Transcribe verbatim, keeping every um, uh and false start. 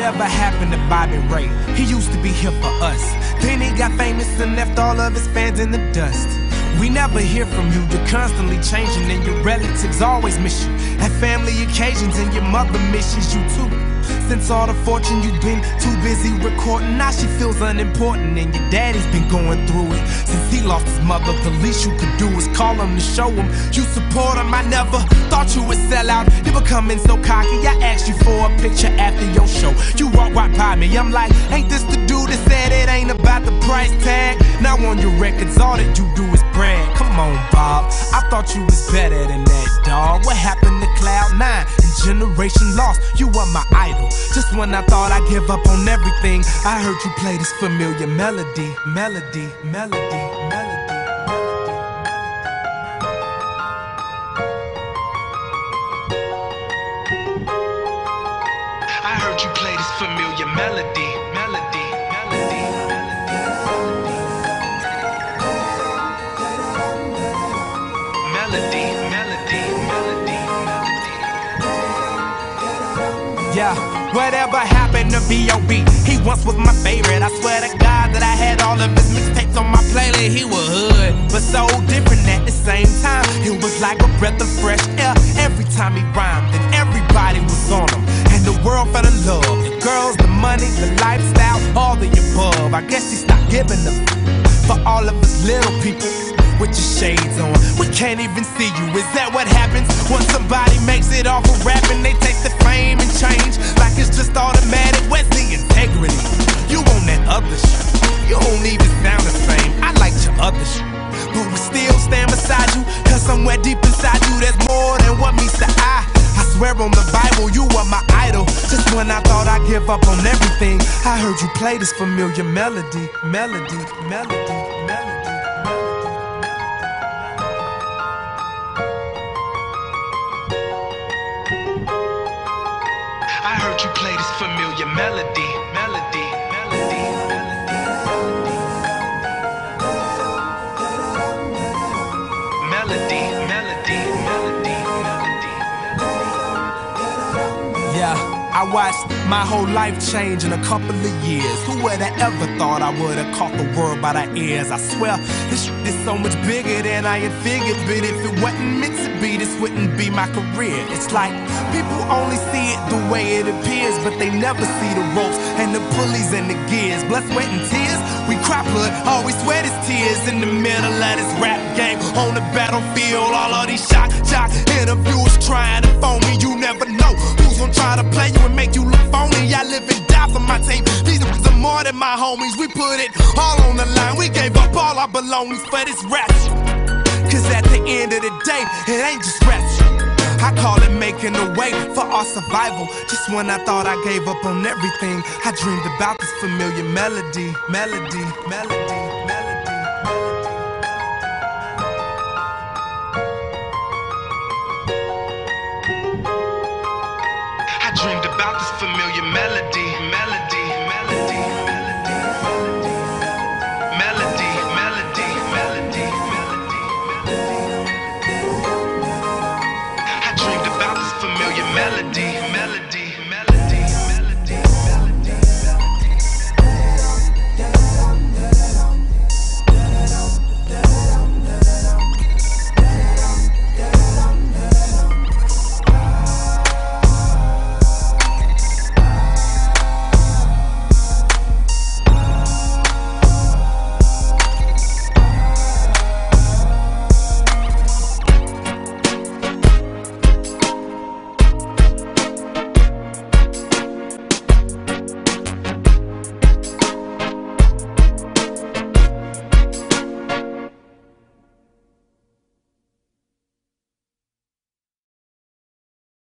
Whatever happened to Bobby Ray? He used to be here for us. Then he got famous and left all of his fans in the dust. We never hear from you, you're constantly changing, and your relatives always miss you at family occasions, and your mother misses you too. Since all the fortune, you've been too busy recording. Now she feels unimportant, and your daddy's been going through it since he lost his mother. The least you could do is call him to show him you support him. I never thought you would sell out. You're becoming so cocky. I asked you for a picture after your show. You walk right by me. I'm like, ain't this the dude that said it ain't about the price tag? Now on your records, all that you do is brag. Come on, Bob. I thought you was better than that, dawg. What happened to Cloud nine and Generation Lost? You were my idol. Just when I thought I'd give up on everything, I heard you play this familiar melody, melody, melody, melody. I heard you play this familiar melody, melody, melody, melody, melody, melody, melody. Yeah. Whatever happened to B O B? He once was my favorite. I swear to God that I had all of his mixtapes on my playlist. He was hood, but so different at the same time. It was like a breath of fresh air every time he rhymed, and everybody was on him, and the world fell in love. The girls, the money, the lifestyle, all the above. I guess he stopped giving them for all of us little people with your shades on. We can't even see you. Is that what happens when somebody makes it off of rapping? They take the fame and change like it's just automatic. Where's the integrity? You on that other shit. You don't even sound the same. I liked your other shit, but we still stand beside you, cause somewhere deep inside you there's more than what meets the eye. I swear on the Bible you were my idol. Just when I thought I'd give up on everything, I heard you play this familiar melody, melody, melody, melody. I heard you play this familiar melody, melody, melody, melody, melody, melody, melody, melody. Yeah, I watched my whole life change in a couple of years. Who would have ever thought I would have caught the world by the ears? I swear, this shit is so much bigger than I had figured. But if it wasn't meant to be, this wouldn't be my career. It's like people only see it the way it appears, but they never see the ropes and the pulleys and the gears. Blood, sweat, and tears, we cry blood, all we sweat is tears. In the middle of this rap game, on the battlefield, all of these shock, jock interviewers trying to phone me. You never know who's gonna try to play you and make you look phony. I live and die for my team. These niggas are more than my homies. We put it all on the line. We gave up all our belongings for this rap shit. Cause at the end of the day, it ain't just rap shit. I call it making a way for our survival. Just when I thought I gave up on everything, I dreamed about this familiar melody, melody, melody.